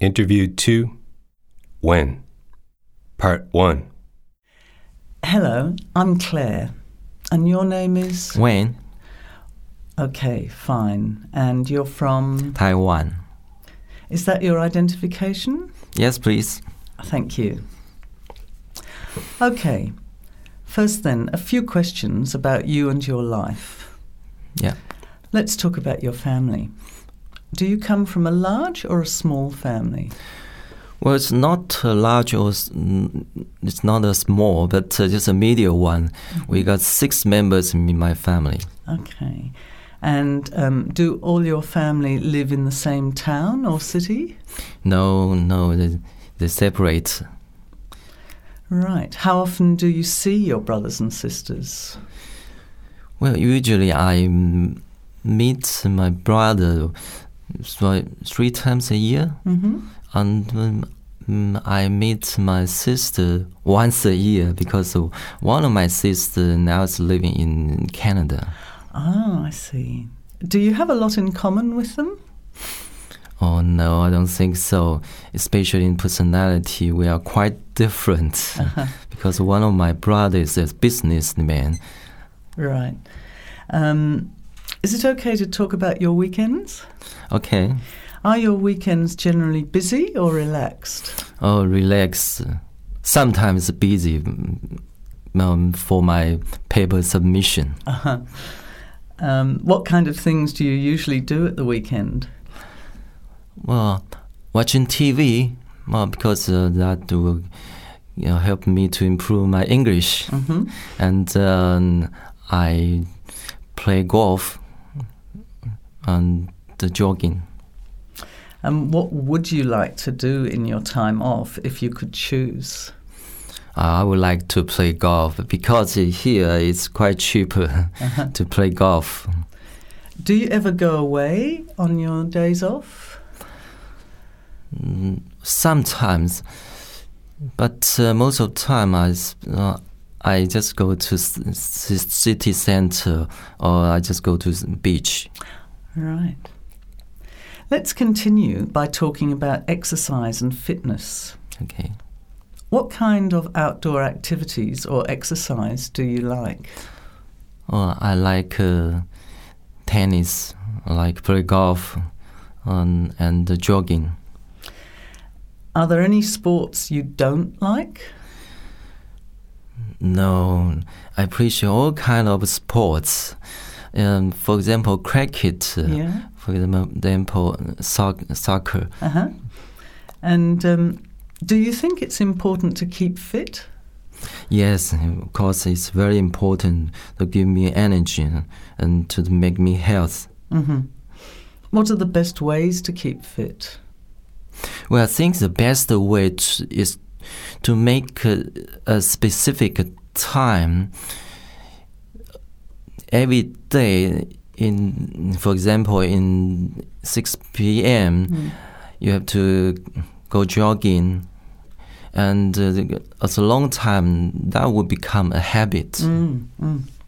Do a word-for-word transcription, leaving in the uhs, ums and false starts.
Interview two, When? Part one. Hello, I'm Claire. And your name is? Wayne, Okay, fine. And you're from? Taiwan. Is that your identification? Yes, please. Thank you. Okay. First then, a few questions about you and your life. Yeah. Let's talk about your family. Do you come from a large or a small family? Well, it's not a large or s- mm, it's not a small, but uh, just a medium one. Mm-hmm. We got six members in my family. Okay. And um, do all your family live in the same town or city? No, no, they, they separate. Right. How often do you see your brothers and sisters? Well, usually I m- meet my brother so three times a year, Mm-hmm. and um, mm, I meet my sister once a year because of one of my sisters now is living in Canada. Ah, I see. Do you have a lot in common with them? Oh no, I don't think so. Especially in personality, we are quite different. Uh-huh. Because one of my brothers is a businessman. Right. Um, is it okay to talk about your weekends? Okay. Are your weekends generally busy or relaxed? Oh, relax. Sometimes busy um, for my paper submission. Uh-huh. Um, what kind of things do you usually do at the weekend? Well, watching T V, well, because uh, that will you know, help me to improve my English. Mm-hmm. And um, I play golf and the jogging. And what would you like to do in your time off if you could choose? Uh, I would like to play golf because here it's quite cheaper Uh-huh. to play golf. Do you ever go away on your days off? Mm, Sometimes, but uh, most of the time I, s- uh, I just go to s- s- city center or I just go to the beach. Right. Let's continue by talking about exercise and fitness. Okay. What kind of outdoor activities or exercise do you like? Oh, I like uh, tennis, I like play golf, um, and uh, jogging. Are there any sports you don't like? No, I appreciate all kind of sports. Um, for example, cricket. Uh, Yeah. For example, soc- soccer. Uh-huh. And um, do you think it's important to keep fit? Yes, of course, it's very important to give me energy and to make me health. Mm-hmm. What are the best ways to keep fit? Well, I think the best way to, is to make a, a specific time every day. In, for example, in six p.m., Mm. you have to go jogging, and uh, as a long time, that will become a habit. Mm, mm.